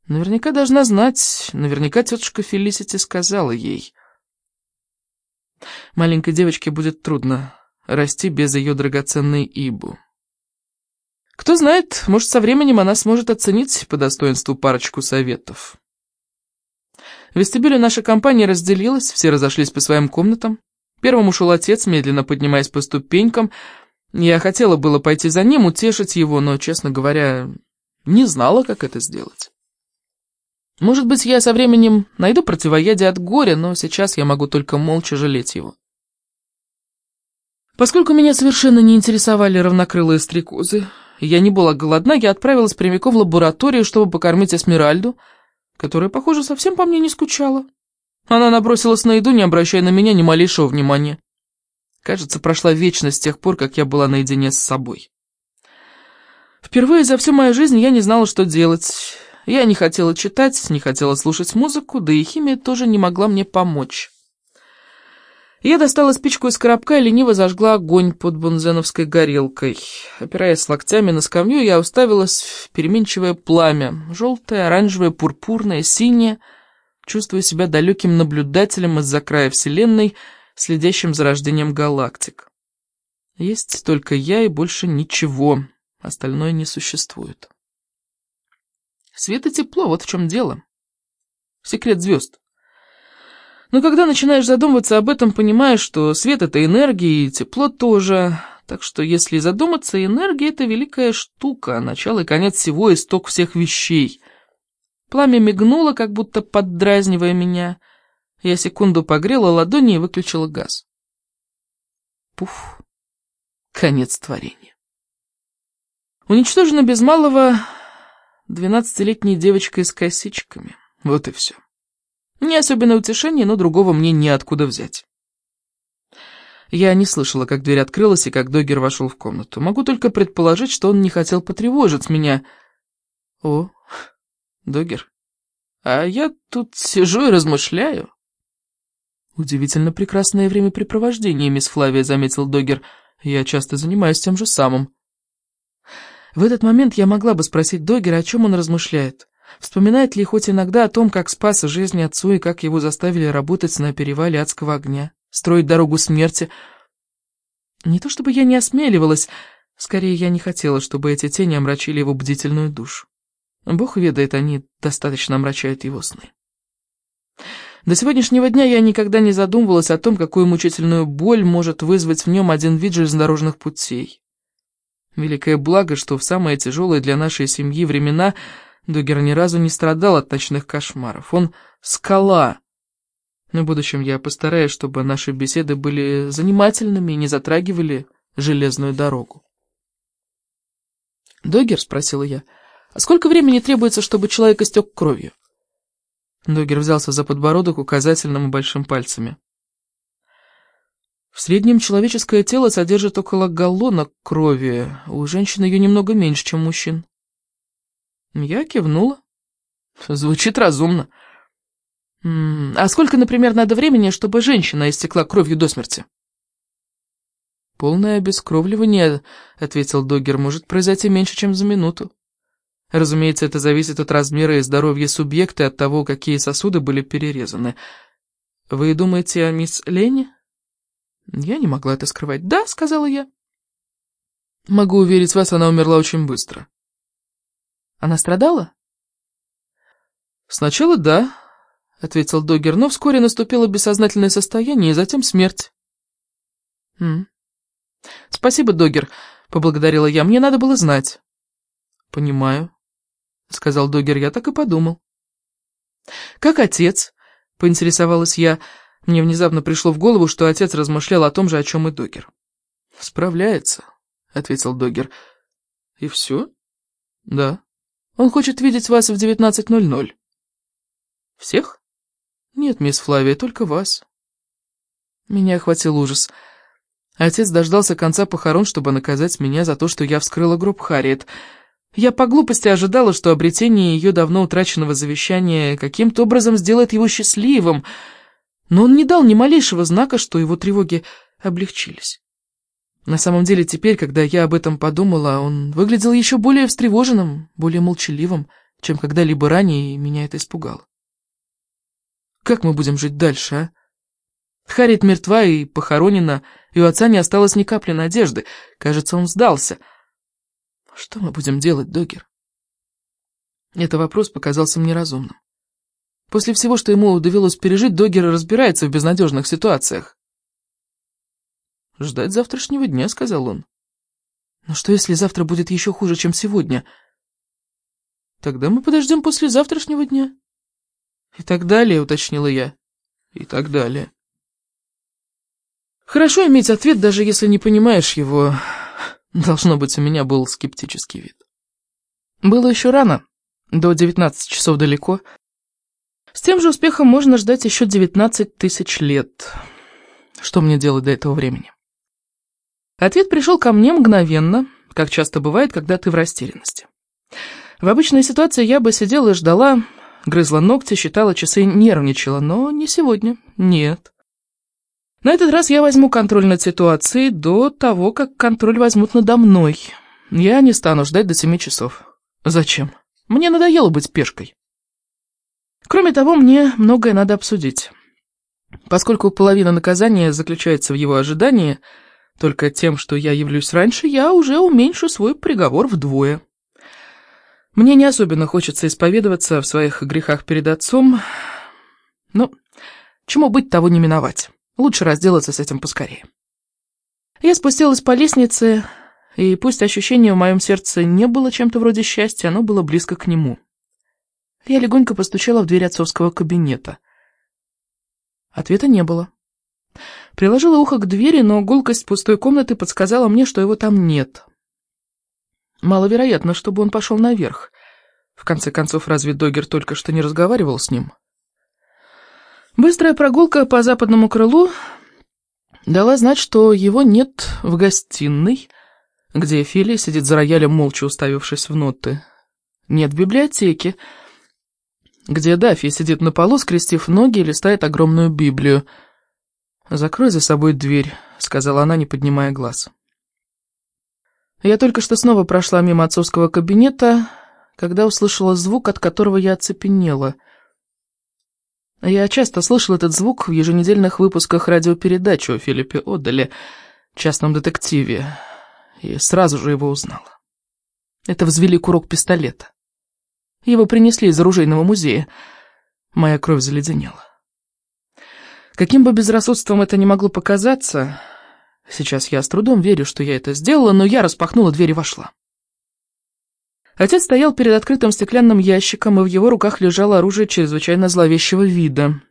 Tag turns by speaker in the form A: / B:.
A: Наверняка должна знать, наверняка тетушка Фелисити сказала ей. Маленькой девочке будет трудно расти без ее драгоценной Ибу. Кто знает, может, со временем она сможет оценить по достоинству парочку советов. В вестибюле наша компания разделилась, все разошлись по своим комнатам. Первым ушел отец, медленно поднимаясь по ступенькам. Я хотела было пойти за ним, утешить его, но, честно говоря, не знала, как это сделать. Может быть, я со временем найду противоядие от горя, но сейчас я могу только молча жалеть его. Поскольку меня совершенно не интересовали равнокрылые стрекозы, и я не была голодна, я отправилась прямиком в лабораторию, чтобы покормить Эсмеральду, которая, похоже, совсем по мне не скучала. Она набросилась на еду, не обращая на меня ни малейшего внимания. Кажется, прошла вечность с тех пор, как я была наедине с собой. Впервые за всю мою жизнь я не знала, что делать. Я не хотела читать, не хотела слушать музыку, да и химия тоже не могла мне помочь. Я достала спичку из коробка и лениво зажгла огонь под бунзеновской горелкой. Опираясь локтями на скамью, я уставилась в переменчивое пламя. Желтое, оранжевое, пурпурное, синее. Чувствуя себя далеким наблюдателем из-за края Вселенной, следящим за рождением галактик. Есть только я и больше ничего. Остальное не существует. Свет и тепло, вот в чем дело. Секрет звезд. Но когда начинаешь задумываться об этом, понимаешь, что свет — это энергия, и тепло тоже. Так что, если задуматься, энергия — это великая штука, начало и конец всего, исток всех вещей. Пламя мигнуло, как будто поддразнивая меня. Я секунду погрела ладони и выключила газ. Пуф, конец творения. Уничтожена без малого 12-летняя девочка с косичками. Вот и все. Не особенное утешение, но другого мне неоткуда взять. Я не слышала, как дверь открылась и как Доггер вошел в комнату. Могу только предположить, что он не хотел потревожить меня. О, Доггер, а я тут сижу и размышляю. Удивительно прекрасное времяпрепровождение, мисс Флавия, заметил Доггер. Я часто занимаюсь тем же самым. В этот момент я могла бы спросить Доггера, о чем он размышляет. Вспоминает ли хоть иногда о том, как спас жизнь отцу и как его заставили работать на перевале адского огня, строить дорогу смерти. Не то чтобы я не осмеливалась, скорее я не хотела, чтобы эти тени омрачили его бдительную душу. Бог ведает, они достаточно омрачают его сны. До сегодняшнего дня я никогда не задумывалась о том, какую мучительную боль может вызвать в нем один вид железнодорожных путей. Великое благо, что в самые тяжелые для нашей семьи времена Доггер ни разу не страдал от ночных кошмаров. Он скала. В будущем я постараюсь, чтобы наши беседы были занимательными и не затрагивали железную дорогу. «Доггер?» — спросила я. «А сколько времени требуется, чтобы человек истек кровью?» Доггер взялся за подбородок указательным и большим пальцами. В среднем человеческое тело содержит около галлона крови. У женщин ее немного меньше, чем у мужчин. Я кивнула. Звучит разумно. А сколько, например, надо времени, чтобы женщина истекла кровью до смерти? Полное обескровливание, ответил Доггер, может произойти меньше, чем за минуту. Разумеется, это зависит от размера и здоровья субъекта и от того, какие сосуды были перерезаны. Вы думаете о мисс Ленни? Я не могла это скрывать. Да, сказала я. Могу уверить вас, она умерла очень быстро. Она страдала? Сначала да, ответил Доггер, но вскоре наступило бессознательное состояние и затем смерть. Спасибо, Доггер, поблагодарила я, мне надо было знать. Понимаю, сказал Доггер, я так и подумал. Как отец? Поинтересовалась я. Мне внезапно пришло в голову, что отец размышлял о том же, о чем и Доггер. «Справляется», — ответил Доггер. «И все?» «Да. Он хочет видеть вас в 19:00. «Всех?» «Нет, мисс Флавия, только вас». Меня охватил ужас. Отец дождался конца похорон, чтобы наказать меня за то, что я вскрыла гроб Харриет. Я по глупости ожидала, что обретение ее давно утраченного завещания каким-то образом сделает его счастливым, но он не дал ни малейшего знака, что его тревоги облегчились. На самом деле, теперь, когда я об этом подумала, он выглядел еще более встревоженным, более молчаливым, чем когда-либо ранее, и меня это испугало. Как мы будем жить дальше, а? Харриет мертва и похоронена, и у отца не осталось ни капли надежды. Кажется, он сдался. Что мы будем делать, Доггер? Этот вопрос показался мне разумным. После всего, что ему довелось пережить, Доггер разбирается в безнадежных ситуациях. «Ждать завтрашнего дня», — сказал он. «Но что, если завтра будет еще хуже, чем сегодня?» «Тогда мы подождем после завтрашнего дня». «И так далее», — уточнила я. «И так далее». Хорошо иметь ответ, даже если не понимаешь его. Должно быть, у меня был скептический вид. Было еще рано, до 19 часов далеко. С тем же успехом можно ждать еще 19 тысяч лет. Что мне делать до этого времени? Ответ пришел ко мне мгновенно, как часто бывает, когда ты в растерянности. В обычной ситуации я бы сидела и ждала, грызла ногти, считала часы, нервничала, но не сегодня, нет. На этот раз я возьму контроль над ситуацией до того, как контроль возьмут надо мной. Я не стану ждать до 7 часов. Зачем? Мне надоело быть пешкой. Кроме того, мне многое надо обсудить. Поскольку половина наказания заключается в его ожидании, только тем, что я явлюсь раньше, я уже уменьшу свой приговор вдвое. Мне не особенно хочется исповедоваться в своих грехах перед отцом, но чему быть, того не миновать. Лучше разделаться с этим поскорее. Я спустилась по лестнице, и пусть ощущение в моем сердце не было чем-то вроде счастья, оно было близко к нему. Я легонько постучала в дверь отцовского кабинета. Ответа не было. Приложила ухо к двери, но гулкость пустой комнаты подсказала мне, что его там нет. Маловероятно, чтобы он пошел наверх. В конце концов, разве Доггер только что не разговаривал с ним? Быстрая прогулка по западному крылу дала знать, что его нет в гостиной, где Фили сидит за роялем, молча уставившись в ноты. Нет в библиотеке, где Даффи сидит на полу, скрестив ноги и листает огромную Библию. «Закрой за собой дверь», — сказала она, не поднимая глаз. Я только что снова прошла мимо отцовского кабинета, когда услышала звук, от которого я оцепенела. Я часто слышала этот звук в еженедельных выпусках радиопередачи о Филиппе Одделе, частном детективе, и сразу же его узнала. Это взвели курок пистолета. Его принесли из оружейного музея. Моя кровь заледенела. Каким бы безрассудством это ни могло показаться, сейчас я с трудом верю, что я это сделала, но я распахнула дверь и вошла. Отец стоял перед открытым стеклянным ящиком, и в его руках лежало оружие чрезвычайно зловещего вида.